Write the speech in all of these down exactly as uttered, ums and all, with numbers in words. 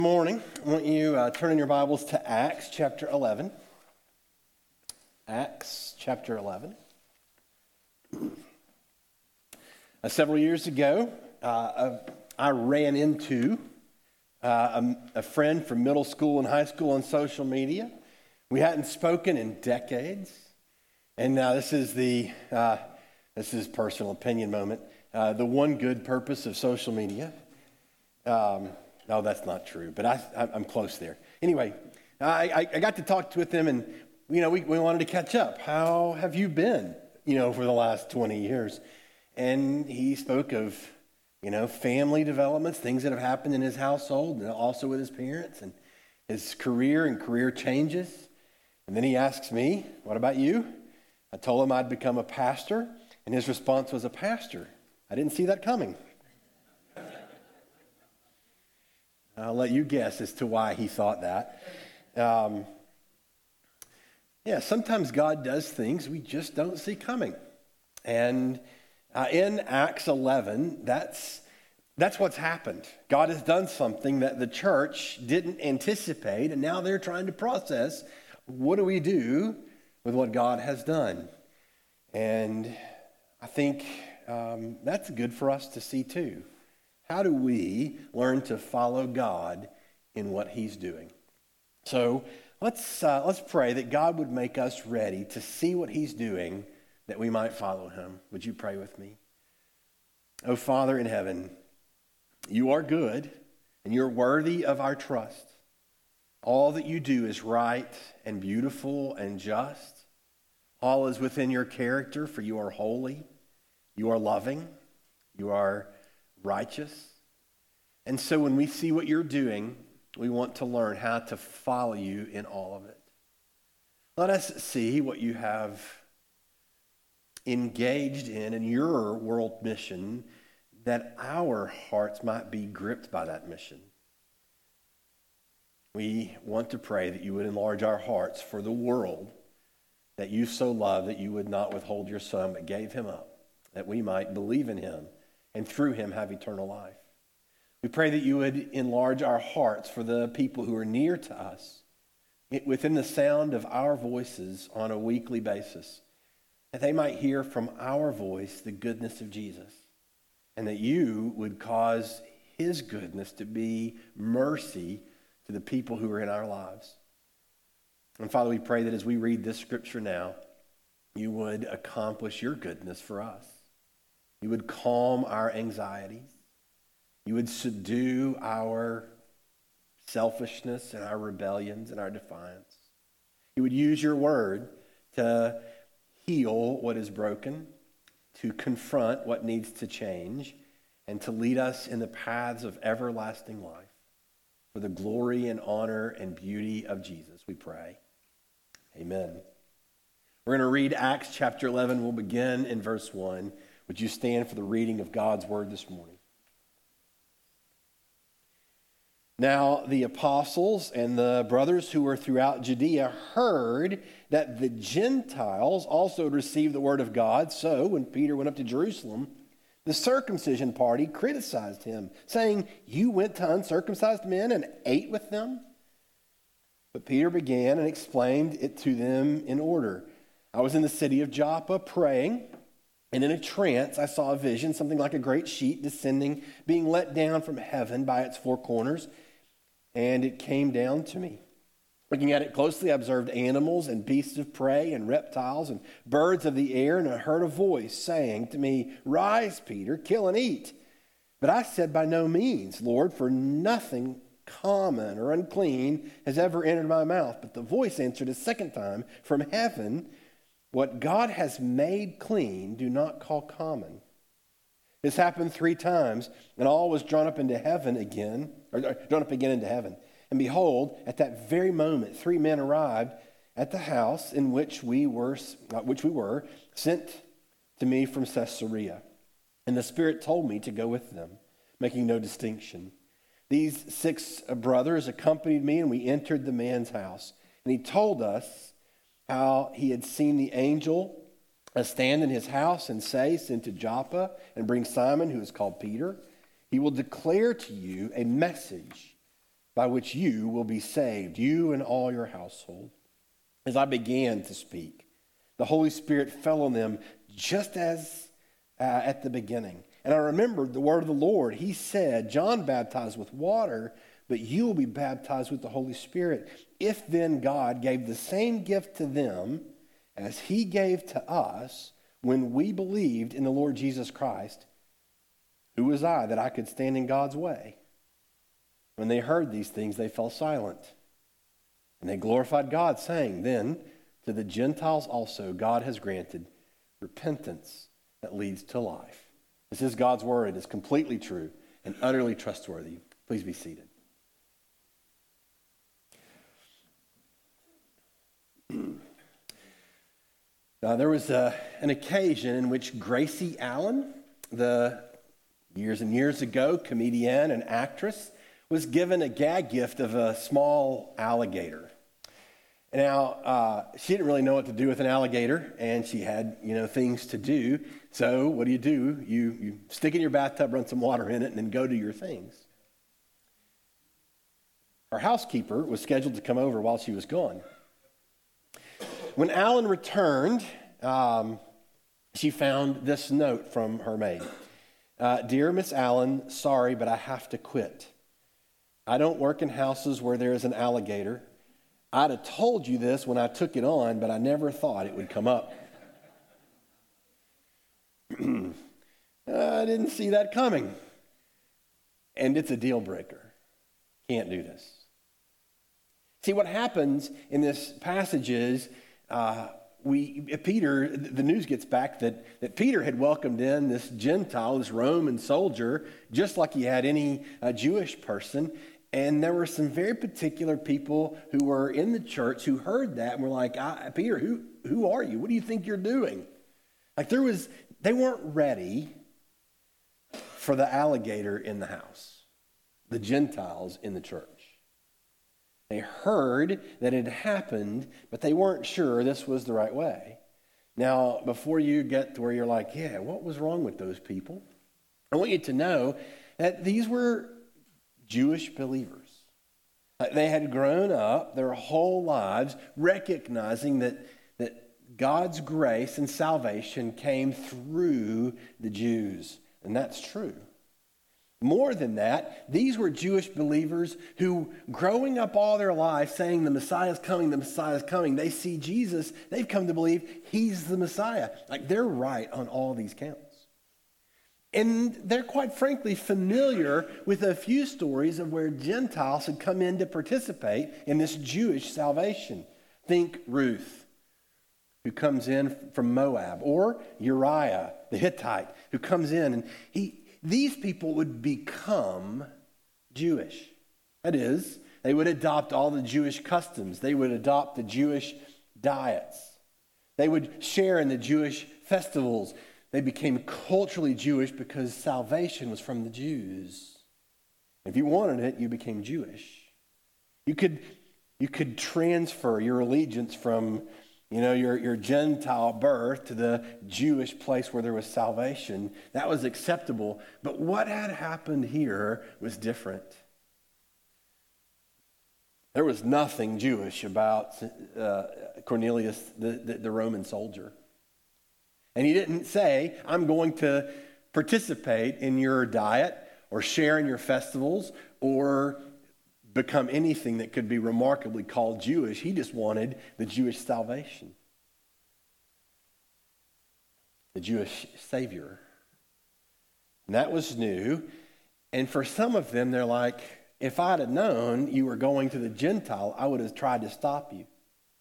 Good morning. I want you uh, turn in your Bibles to Acts chapter eleven. Acts chapter eleven. Uh, several years ago, uh, I ran into uh, a, a friend from middle school and high school on social media. We hadn't spoken in decades, and now this is the uh, this is personal opinion moment. Uh, the one good purpose of social media. Um, No, that's not true, but I, I'm close there. Anyway, I, I got to talk with him, and you know, we, we wanted to catch up. How have you been, you know, for the last twenty years? And he spoke of, you know, family developments, things that have happened in his household, and also with his parents, and his career and career changes. And then he asks me, "What about you?" I told him I'd become a pastor, and his response was, "A pastor? I didn't see that coming." I'll let you guess as to why he thought that. Um, yeah, sometimes God does things we just don't see coming. And uh, in Acts eleven, that's, that's what's happened. God has done something that the church didn't anticipate, and now they're trying to process, what do we do with what God has done? And I think um, that's good for us to see too. How do we learn to follow God in what he's doing? So let's uh, let's pray that God would make us ready to see what he's doing, that we might follow him. Would you pray with me? Oh, Father in heaven, you are good and you're worthy of our trust. All that you do is right and beautiful and just. All is within your character, for you are holy, you are loving, you are righteous. And so when we see what you're doing, we want to learn how to follow you in all of it. Let us see what you have engaged in in your world mission, that our hearts might be gripped by that mission. We want to pray that you would enlarge our hearts for the world that you so love, that you would not withhold your son but gave him up, that we might believe in him and through him have eternal life. We pray that you would enlarge our hearts for the people who are near to us, within the sound of our voices on a weekly basis, that they might hear from our voice the goodness of Jesus, and that you would cause his goodness to be mercy to the people who are in our lives. And Father, we pray that as we read this scripture now, you would accomplish your goodness for us. You would calm our anxieties. You would subdue our selfishness and our rebellions and our defiance. You would use your word to heal what is broken, to confront what needs to change, and to lead us in the paths of everlasting life. For the glory and honor and beauty of Jesus, we pray. Amen. We're going to read Acts chapter eleven. We'll begin in verse one. Would you stand for the reading of God's word this morning? Now the apostles and the brothers who were throughout Judea heard that the Gentiles also had received the word of God. So when Peter went up to Jerusalem, the circumcision party criticized him, saying, "You went to uncircumcised men and ate with them?" But Peter began and explained it to them in order. "I was in the city of Joppa praying, and in a trance, I saw a vision, something like a great sheet descending, being let down from heaven by its four corners, and it came down to me. Looking at it closely, I observed animals and beasts of prey and reptiles and birds of the air, and I heard a voice saying to me, 'Rise, Peter, kill and eat.' But I said, 'By no means, Lord, for nothing common or unclean has ever entered my mouth.' But the voice answered a second time from heaven, 'What God has made clean, do not call common.' This happened three times, and all was drawn up into heaven again, or drawn up again into heaven. And behold, at that very moment, three men arrived at the house in which we were, which we were sent to me from Caesarea. And the Spirit told me to go with them, making no distinction. These six brothers accompanied me, and we entered the man's house. And he told us how he had seen the angel stand in his house and say, 'Send to Joppa and bring Simon, who is called Peter. He will declare to you a message by which you will be saved, you and all your household. As I began to speak, the Holy Spirit fell on them just as uh, at the beginning. And I remembered the word of the Lord. He said, John baptized with water, but you will be baptized with the Holy Spirit. If then God gave the same gift to them as he gave to us when we believed in the Lord Jesus Christ, who was I that I could stand in God's way? When they heard these things, they fell silent. And they glorified God, saying, then to the Gentiles also God has granted repentance that leads to life. This is God's word. It is completely true and utterly trustworthy. Please be seated. Now, there was a, an occasion in which Gracie Allen, the years and years ago comedian and actress, was given a gag gift of a small alligator. Now, uh, she didn't really know what to do with an alligator, and she had, you know, things to do. So what do you do? You, you stick it in your bathtub, run some water in it, and then go do your things. Her housekeeper was scheduled to come over while she was gone. When Allen returned, um, she found this note from her maid. Uh, Dear Miss Allen, sorry, but I have to quit. I don't work in houses where there is an alligator. I'd have told you this when I took it on, but I never thought it would come up. I didn't see that coming. And it's a deal breaker. Can't do this. See, what happens in this passage is uh, we Peter, the news gets back that, that Peter had welcomed in this Gentile, this Roman soldier, just like he had any uh, Jewish person. And there were some very particular people who were in the church who heard that and were like, I, Peter, who, who are you? What do you think you're doing? Like there was, they weren't ready for the alligator in the house, the Gentiles in the church. They heard that it had happened, but they weren't sure this was the right way. Now, before you get to where you're like, yeah, what was wrong with those people? I want you to know that these were Jewish believers. They had grown up their whole lives recognizing that, that God's grace and salvation came through the Jews. And that's true. More than that, these were Jewish believers who, growing up all their life saying the Messiah is coming, the Messiah is coming, they see Jesus, they've come to believe he's the Messiah. Like they're right on all these counts. And they're quite frankly familiar with a few stories of where Gentiles had come in to participate in this Jewish salvation. Think Ruth, who comes in from Moab, or Uriah, the Hittite, who comes in. And he, these people would become Jewish. That is, they would adopt all the Jewish customs. They would adopt the Jewish diets. They would share in the Jewish festivals. They became culturally Jewish because salvation was from the Jews. If you wanted it, you became Jewish. You could, you could transfer your allegiance from, you know, your, your Gentile birth to the Jewish place where there was salvation. That was acceptable. But what had happened here was different. There was nothing Jewish about uh, Cornelius, the, the, the Roman soldier. And he didn't say, I'm going to participate in your diet or share in your festivals or become anything that could be remarkably called Jewish. He just wanted the Jewish salvation, the Jewish Savior. And that was new. And for some of them, they're like, if I'd have known you were going to the Gentile, I would have tried to stop you.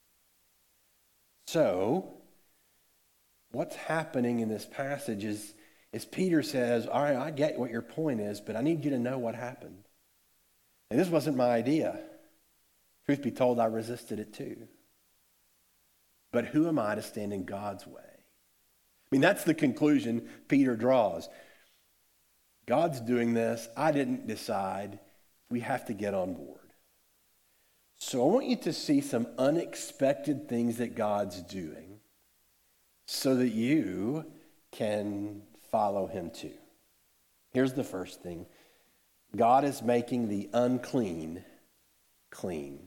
So what's happening in this passage is, is Peter says, all right, I get what your point is, but I need you to know what happened. And this wasn't my idea. Truth be told, I resisted it too. But who am I to stand in God's way? I mean, that's the conclusion Peter draws. God's doing this. I didn't decide. We have to get on board. So I want you to see some unexpected things that God's doing, so that you can follow him too. Here's the first thing. God is making the unclean clean.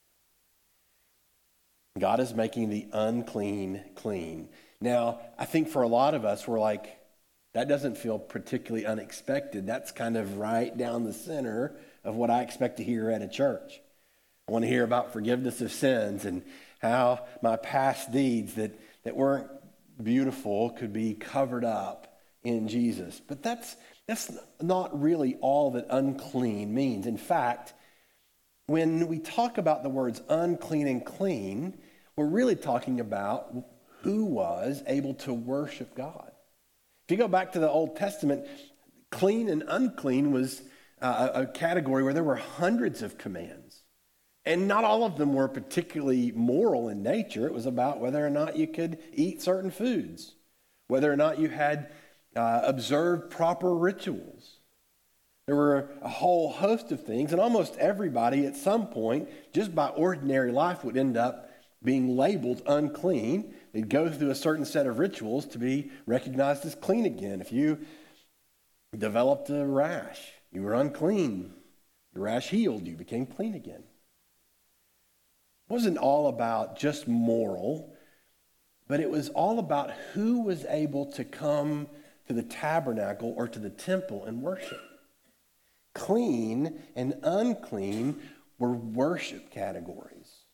God is making the unclean clean. Now, I think for a lot of us, we're like, that doesn't feel particularly unexpected. That's kind of right down the center of what I expect to hear at a church. I want to hear about forgiveness of sins and how my past deeds that, that weren't beautiful could be covered up in Jesus. But that's, that's not really all that unclean means. In fact, when we talk about the words unclean and clean, we're really talking about who was able to worship God. If you go back to the Old Testament, clean and unclean was uh, a category where there were hundreds of commands. And not all of them were particularly moral in nature. It was about whether or not you could eat certain foods, whether or not you had uh, observed proper rituals. There were a whole host of things, and almost everybody at some point, just by ordinary life, would end up being labeled unclean. They'd go through a certain set of rituals to be recognized as clean again. If you developed a rash, you were unclean. Your rash healed, you became clean again. It wasn't all about just moral, but it was all about who was able to come to the tabernacle or to the temple and worship. Clean and unclean were worship categories.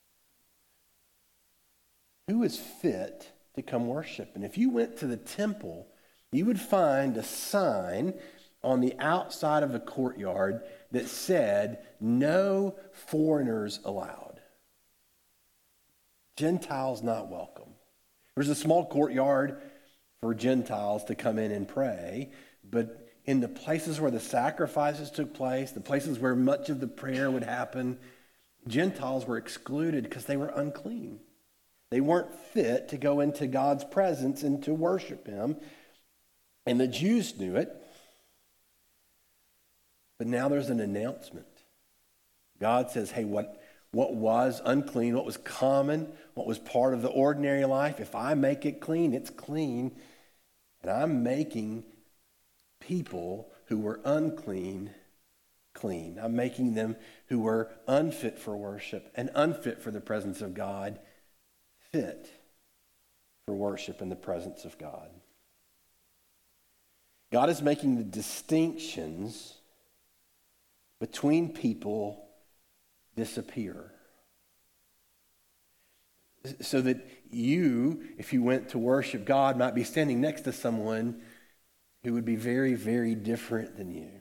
Who is fit to come worship? And if you went to the temple, you would find a sign on the outside of the courtyard that said, "No foreigners allowed. Gentiles not welcome." There's a small courtyard for Gentiles to come in and pray, but in the places where the sacrifices took place, the places where much of the prayer would happen, Gentiles were excluded because they were unclean. They weren't fit to go into God's presence and to worship him. And the Jews knew it. But now there's an announcement. God says, hey, what, what was unclean, what was common, what was part of the ordinary life, if I make it clean, it's clean. And I'm making people who were unclean clean. I'm making them who were unfit for worship and unfit for the presence of God fit for worship in the presence of God. God is making the distinctions between people disappear. So that you, if you went to worship God, might be standing next to someone who would be very, very different than you.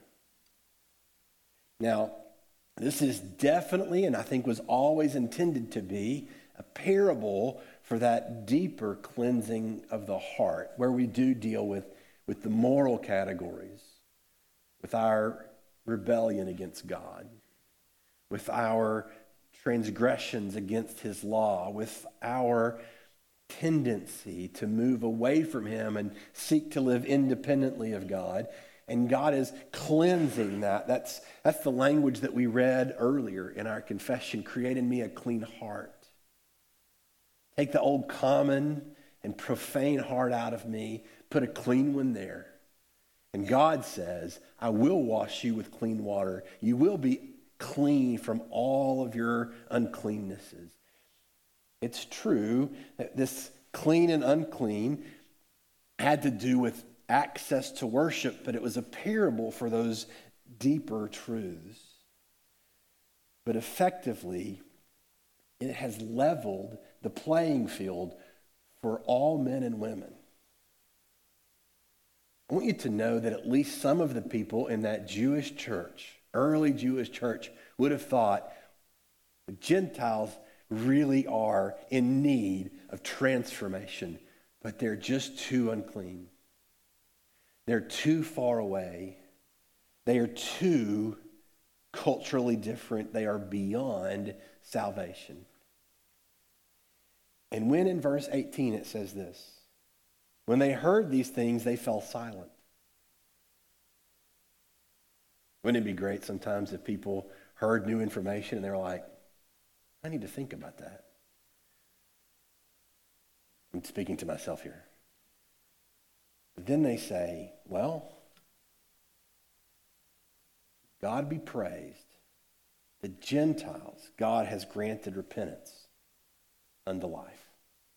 Now, this is definitely, and I think was always intended to be, a parable for that deeper cleansing of the heart, where we do deal with, with the moral categories, with our rebellion against God, with our transgressions against his law, with our tendency to move away from him and seek to live independently of God. And God is cleansing that. That's, that's the language that we read earlier in our confession. Create in me a clean heart. Take the old common and profane heart out of me. Put a clean one there. And God says, I will wash you with clean water. You will be clean from all of your uncleannesses. It's true that this clean and unclean had to do with access to worship, but it was a parable for those deeper truths. But effectively, it has leveled the playing field for all men and women. I want you to know that at least some of the people in that Jewish church, early Jewish church, would have thought the Gentiles really are in need of transformation, but they're just too unclean. They're too far away. They are too culturally different. They are beyond salvation. And when in verse eighteen it says this, when they heard these things, they fell silent. Wouldn't it be great sometimes if people heard new information and they were like, I need to think about that. I'm speaking to myself here. But then they say, well, God be praised. The Gentiles God has granted repentance unto life.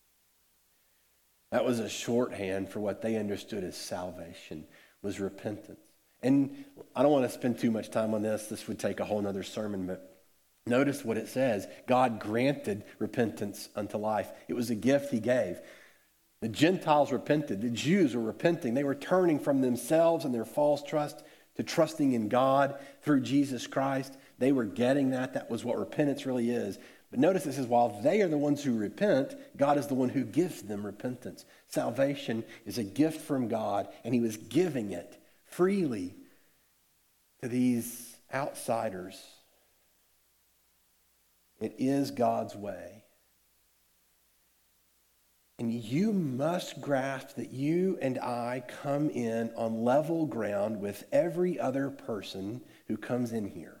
That was a shorthand for what they understood as salvation, was repentance. And I don't want to spend too much time on this. This would take a whole nother sermon, but notice what it says. God granted repentance unto life. It was a gift he gave. The Gentiles repented. The Jews were repenting. They were turning from themselves and their false trust to trusting in God through Jesus Christ. They were getting that. That was what repentance really is. But notice this is while they are the ones who repent, God is the one who gives them repentance. Salvation is a gift from God, and he was giving it freely to these outsiders. It is God's way. And you must grasp that you and I come in on level ground with every other person who comes in here.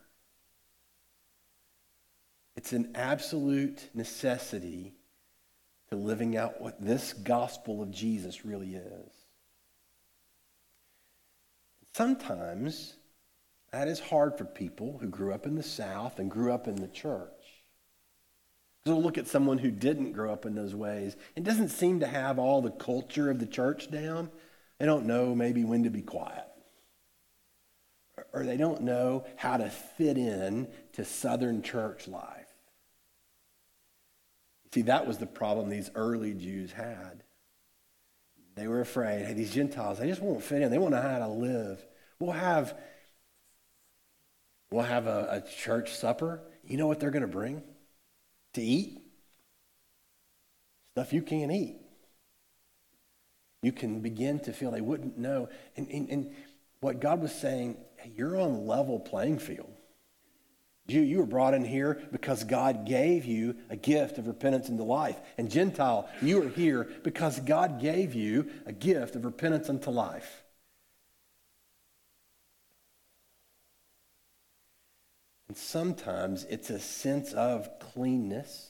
It's an absolute necessity to living out what this gospel of Jesus really is. Sometimes that is hard for people who grew up in the South and grew up in the church. Because we'll look at someone who didn't grow up in those ways and doesn't seem to have all the culture of the church down. They don't know maybe when to be quiet. Or they don't know how to fit in to Southern church life. See, that was the problem these early Jews had. They were afraid, hey, these Gentiles, they just won't fit in. They won't know how to live. We'll have, we'll have a, a church supper. You know what they're going to bring to eat? Stuff you can't eat. You can begin to feel they wouldn't know. And, and, and what God was saying, hey, you're on a level playing field. You, you were brought in here because God gave you a gift of repentance into life. And Gentile, you are here because God gave you a gift of repentance unto life. And sometimes it's a sense of cleanness,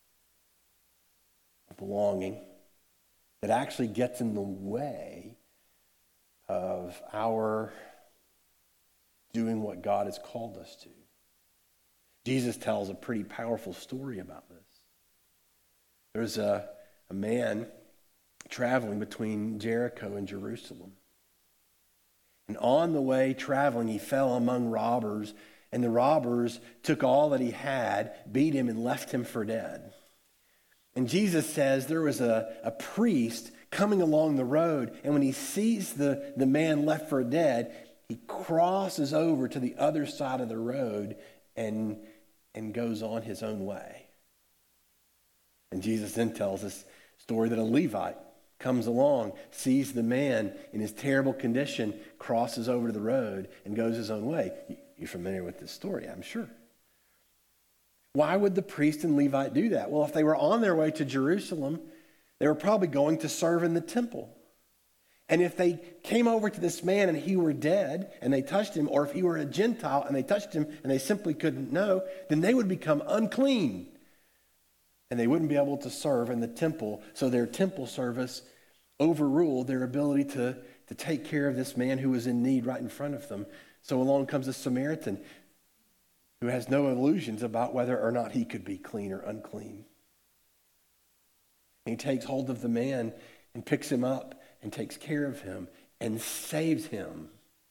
of belonging, that actually gets in the way of our doing what God has called us to. Jesus tells a pretty powerful story about this. There's a, a man traveling between Jericho and Jerusalem. And on the way traveling, he fell among robbers, and the robbers took all that he had, beat him, and left him for dead. And Jesus says there was a, a priest coming along the road, and when he sees the, the man left for dead, he crosses over to the other side of the road and and goes on his own way. And Jesus then tells this story that a Levite comes along, sees the man in his terrible condition, crosses over to the road, and goes his own way. You're familiar with this story, I'm sure. Why would the priest and Levite do that? Well, if they were on their way to Jerusalem, they were probably going to serve in the temple. And if they came over to this man and he were dead and they touched him, or if he were a Gentile and they touched him and they simply couldn't know, then they would become unclean. And they wouldn't be able to serve in the temple. So their temple service overruled their ability to, to take care of this man who was in need right in front of them. So along comes a Samaritan who has no illusions about whether or not he could be clean or unclean. And he takes hold of the man and picks him up and takes care of him and saves him.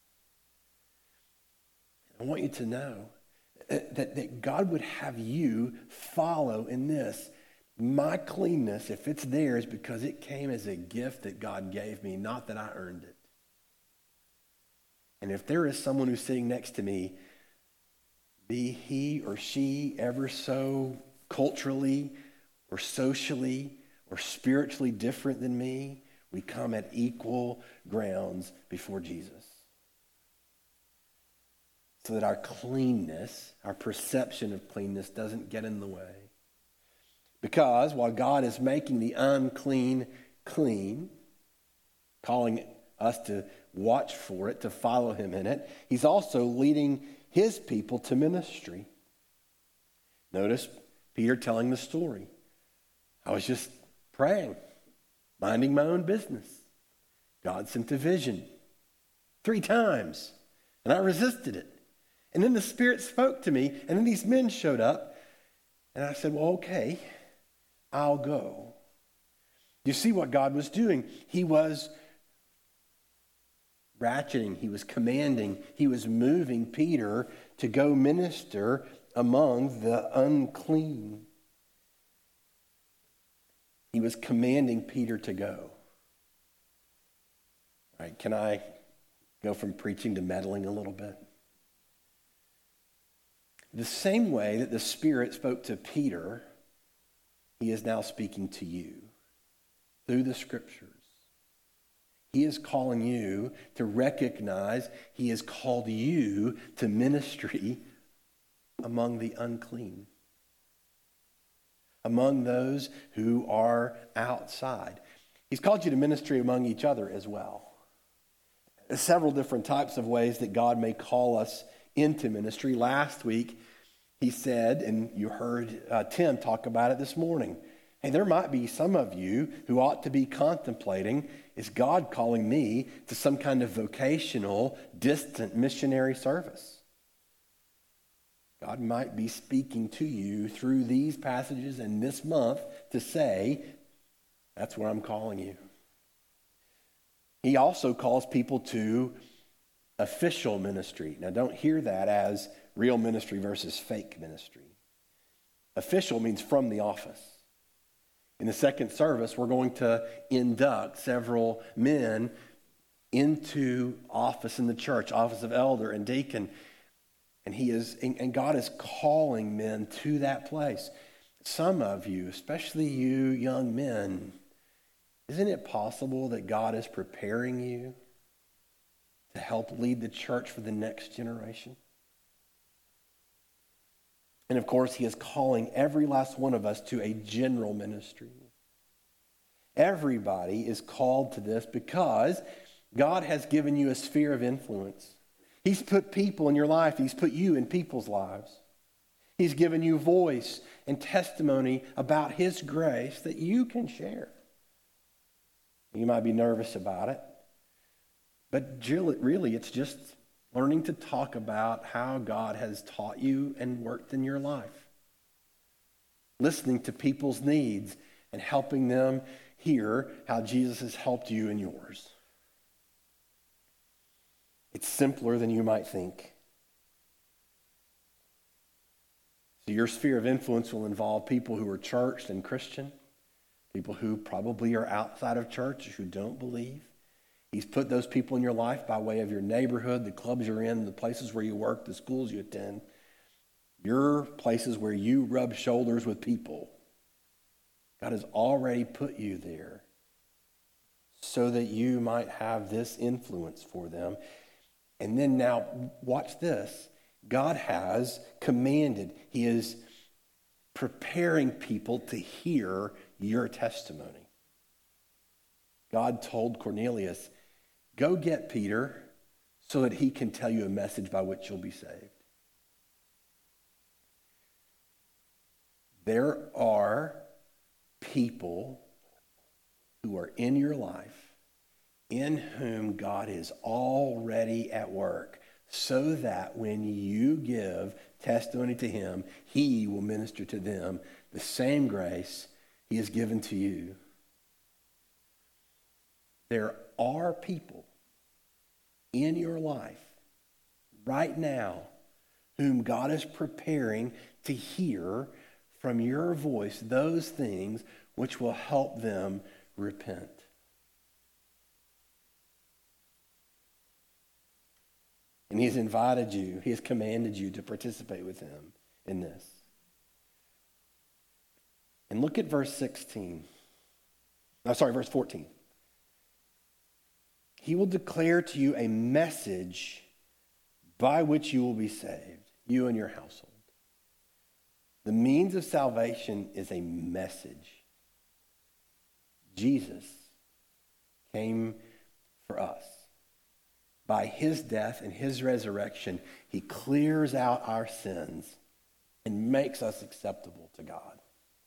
I want you to know that, that God would have you follow in this. My cleanness, if it's there, is because it came as a gift that God gave me, not that I earned it. And if there is someone who's sitting next to me, be he or she ever so culturally or socially or spiritually different than me, we come at equal grounds before Jesus. So that our cleanness, our perception of cleanness doesn't get in the way. Because while God is making the unclean clean, calling us to watch for it, to follow him in it, he's also leading his people to ministry. Notice Peter telling the story. I was just praying, minding my own business. God sent a vision three times, and I resisted it. And then the Spirit spoke to me, and then these men showed up, And I said, well, okay, I'll go. You see what God was doing? He was ratcheting, he was commanding, he was moving Peter to go minister among the unclean. He was commanding Peter to go. All right, can I go from preaching to meddling a little bit? The same way that the Spirit spoke to Peter, he is now speaking to you through the Scriptures. He is calling you to recognize he has called you to ministry among the unclean, among those who are outside. He's called you to ministry among each other as well. There's several different types of ways that God may call us into ministry. Last week, he said, and you heard uh, Tim talk about it this morning, hey, there might be some of you who ought to be contemplating, is God calling me to some kind of vocational, distant missionary service? God might be speaking to you through these passages and this month to say, that's where I'm calling you. He also calls people to official ministry. Now, don't hear that as real ministry versus fake ministry. Official means from the office. In the second service, we're going to induct several men into office in the church, office of elder and deacon. And he is, and God is calling men to that place. Some of you, especially you young men, isn't it possible that God is preparing you to help lead the church for the next generation? And of course, he is calling every last one of us to a general ministry. Everybody is called to this because God has given you a sphere of influence. He's put people in your life. He's put you in people's lives. He's given you voice and testimony about his grace that you can share. You might be nervous about it, but really it's just learning to talk about how God has taught you and worked in your life. Listening to people's needs and helping them hear how Jesus has helped you in yours. It's simpler than you might think. So your sphere of influence will involve people who are churched and Christian, people who probably are outside of church, who don't believe. He's put those people in your life by way of your neighborhood, the clubs you're in, the places where you work, the schools you attend. Your places where you rub shoulders with people. God has already put you there so that you might have this influence for them. And then now, watch this. God has commanded. He is preparing people to hear your testimony. God told Cornelius, go get Peter so that he can tell you a message by which you'll be saved. There are people who are in your life in whom God is already at work, so that when you give testimony to him, he will minister to them the same grace he has given to you. There are people in your life right now whom God is preparing to hear from your voice those things which will help them repent. And he's invited you, he has commanded you to participate with him in this. And look at verse sixteen. No, sorry, verse fourteen. He will declare to you a message by which you will be saved, you and your household. The means of salvation is a message. Jesus came for us. By his death and his resurrection, he clears out our sins and makes us acceptable to God.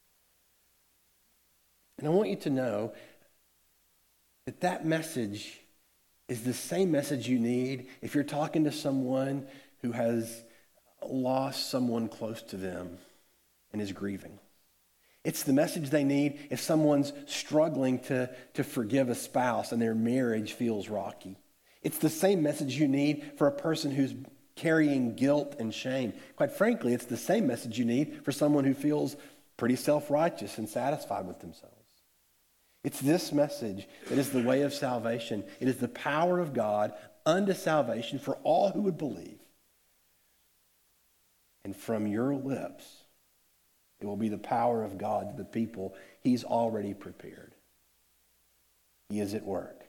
And I want you to know that that message is the same message you need if you're talking to someone who has lost someone close to them. and is grieving. It's the message they need if someone's struggling to, to forgive a spouse and their marriage feels rocky. It's the same message you need for a person who's carrying guilt and shame. Quite frankly, it's the same message you need for someone who feels pretty self-righteous and satisfied with themselves. It's this message that is the way of salvation. It is the power of God unto salvation for all who would believe. And from your lips, it will be the power of God to the people he's already prepared. He is at work.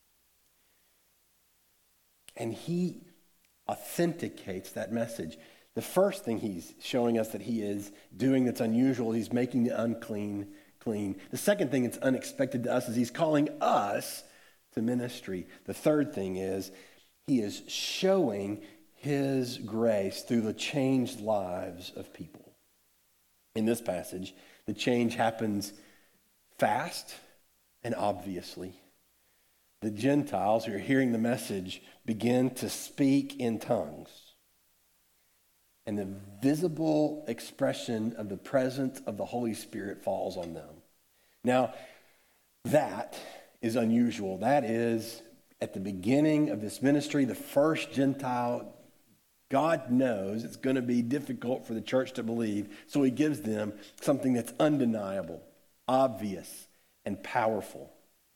And he authenticates that message. The first thing he's showing us that he is doing that's unusual, he's making the unclean clean. The second thing that's unexpected to us is he's calling us to ministry. The third thing is he is showing his grace through the changed lives of people. In this passage, the change happens fast and obviously. The Gentiles who are hearing the message begin to speak in tongues. And the visible expression of the presence of the Holy Spirit falls on them. Now, that is unusual. That is, at the beginning of this ministry, the first Gentile, God knows it's going to be difficult for the church to believe, so he gives them something that's undeniable, obvious, and powerful.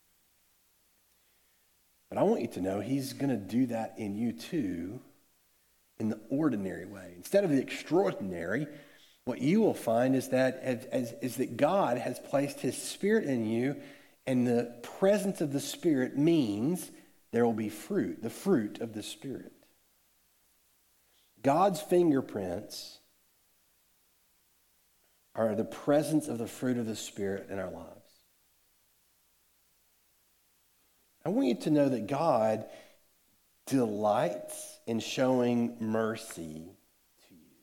But I want you to know he's going to do that in you too, in the ordinary way. Instead of the extraordinary, what you will find is that as, as, is that God has placed his Spirit in you, and the presence of the Spirit means there will be fruit, the fruit of the Spirit. God's fingerprints are the presence of the fruit of the Spirit in our lives. I want you to know that God delights in showing mercy to you.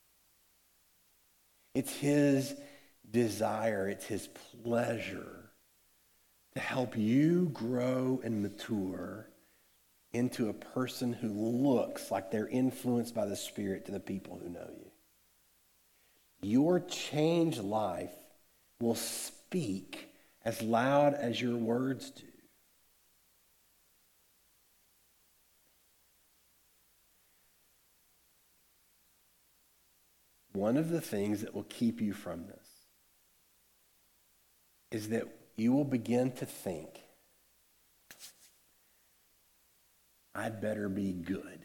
It's his desire, it's his pleasure to help you grow and mature into a person who looks like they're influenced by the Spirit to the people who know you. Your changed life will speak as loud as your words do. One of the things that will keep you from this is that you will begin to think, I'd better be good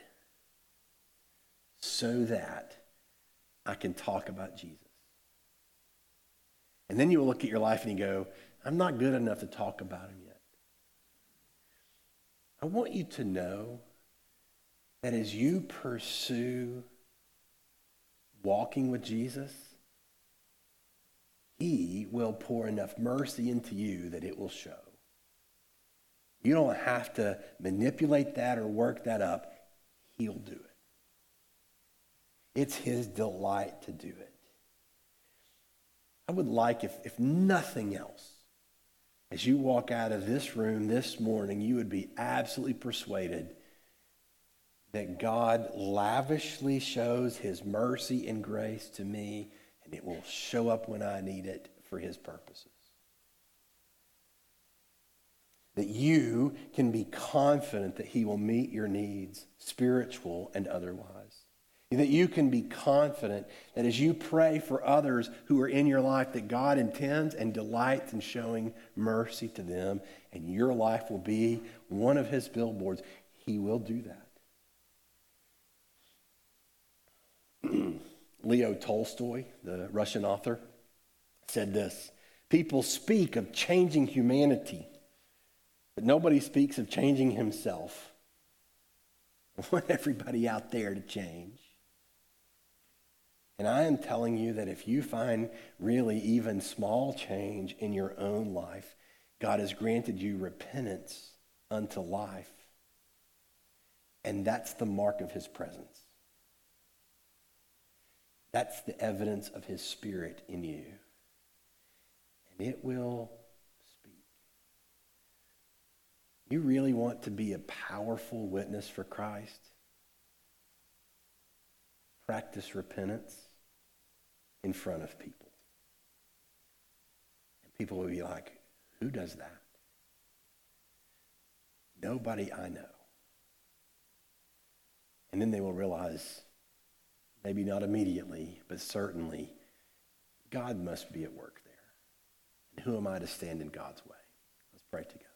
so that I can talk about Jesus. And then you will look at your life and you go, I'm not good enough to talk about him yet. I want you to know that as you pursue walking with Jesus, he will pour enough mercy into you that it will show. You don't have to manipulate that or work that up. He'll do it. It's his delight to do it. I would like, if, if nothing else, as you walk out of this room this morning, you would be absolutely persuaded that God lavishly shows his mercy and grace to me, and it will show up when I need it for his purposes. That you can be confident that he will meet your needs, spiritual and otherwise. That you can be confident that as you pray for others who are in your life, that God intends and delights in showing mercy to them, and your life will be one of his billboards. He will do that. Leo Tolstoy, the Russian author, said this: people speak of changing humanity, but nobody speaks of changing himself. I want everybody out there to change. And I am telling you that if you find really even small change in your own life, God has granted you repentance unto life. And that's the mark of his presence. That's the evidence of his Spirit in you. And it will speak. You really want to be a powerful witness for Christ? Practice repentance in front of people. And people will be like, who does that? Nobody I know. And then they will realize, maybe not immediately, but certainly, God must be at work there. And who am I to stand in God's way? Let's pray together.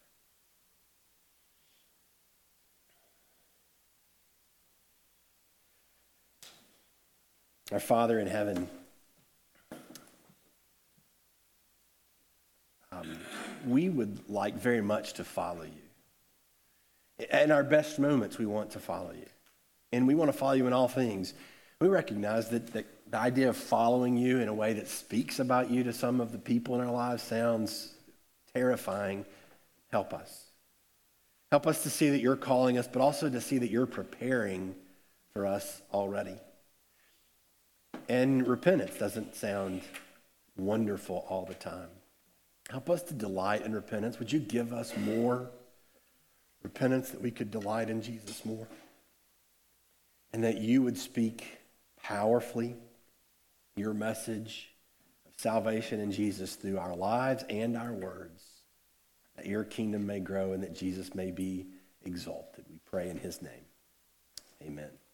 Our Father in heaven, um, we would like very much to follow you. In our best moments, we want to follow you. And we want to follow you in all things. We recognize that, that the idea of following you in a way that speaks about you to some of the people in our lives sounds terrifying. Help us. Help us to see that you're calling us, but also to see that you're preparing for us already. And repentance doesn't sound wonderful all the time. Help us to delight in repentance. Would you give us more repentance that we could delight in Jesus more? And that you would speak powerfully your message of salvation in Jesus through our lives and our words. That your kingdom may grow and that Jesus may be exalted. We pray in his name. Amen.